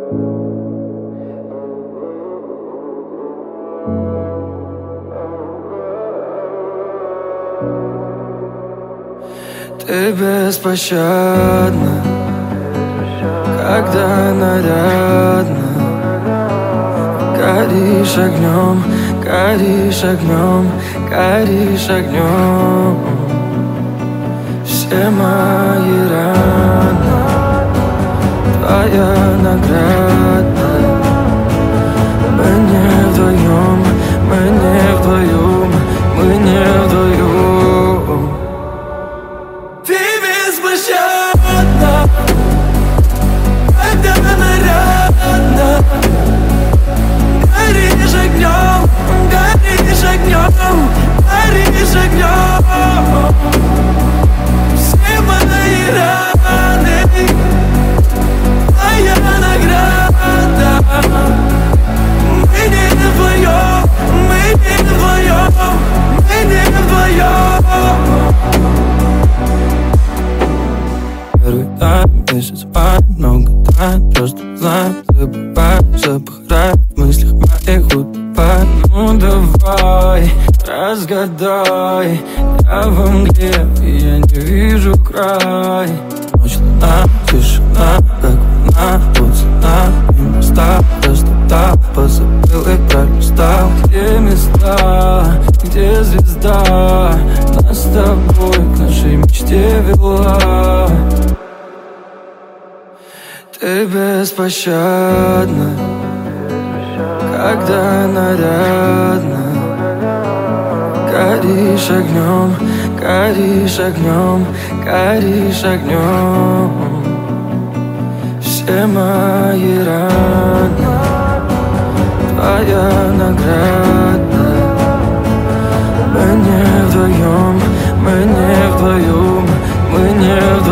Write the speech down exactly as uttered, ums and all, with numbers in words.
Ты беспощадна, когда нарядна. Горишь огнем, горишь огнем, горишь огнем. Все мои раны твоя награда. Мы не вдвоем, мы не вдвоем, мы не вдвоем. Ты беспощадна, когда нарядна. Горишь огнем, горишь огнем, горишь огнем. Все мои раны твоя награда. Мы не вдвоем, мы не вдвоем, мы не вдвоем. Первый тайм, месяц май, много тайн. Просто знаем, забывай, запахай в мыслях моих утопай. Ну давай, разгадай. Я в мгле, и я не вижу край. Ночь, луна, тишина, как луна. Вот цена и моста, простота. Позабыл и пролистал. Где места, где звезда нас с тобой к нашей мечте вела. Ты беспощадна, когда нарядна. Горишь огнем, горишь огнем, горишь огнем. Все мои раны твоя награда. Мы не вдвоем, мы не вдвоем, мы не вдвоем.